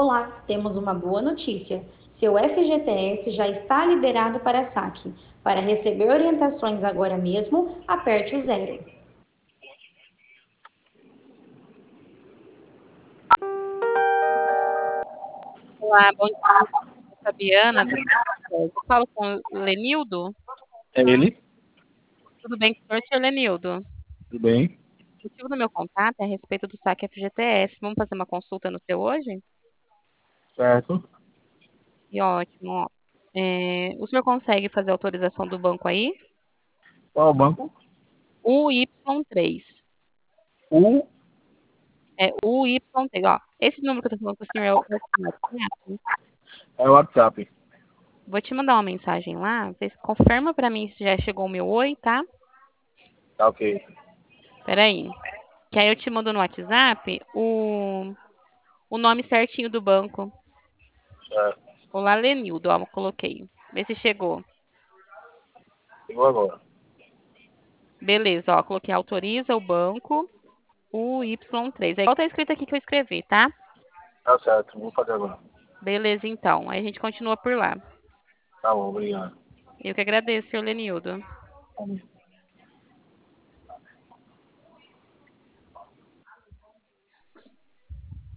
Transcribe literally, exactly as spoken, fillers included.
Olá, temos uma boa notícia. Seu F G T S já está liberado para saque. Para receber orientações agora mesmo, aperte o zero. Olá, bom dia, Fabiana. Eu falo com o Lenildo. É ele? Tudo bem com o senhor, senhor Lenildo? Tudo bem? O motivo do meu contato é a respeito do saque F G T S. Vamos fazer uma consulta no seu hoje? Certo. E ótimo, ó. É, o senhor consegue fazer a autorização do banco aí? Qual é o banco? U Y três. U É U Y três, ó. Esse número que eu tô falando com o senhor é o WhatsApp. é o WhatsApp. Vou te mandar uma mensagem lá. Você confirma pra mim se já chegou o meu oi, tá? Tá ok. Peraí. Que aí eu te mando no WhatsApp o, o nome certinho do banco. Certo. Olá, Lenildo, ó, coloquei. Vê se chegou. Chegou agora. Beleza, ó, coloquei autoriza o banco, o Y três. É igual tá escrito aqui que eu escrevi, tá? Tá certo. Vou fazer agora. Beleza, então. Aí a gente continua por lá. Tá bom, obrigado. Eu que agradeço, senhor Lenildo. Amém.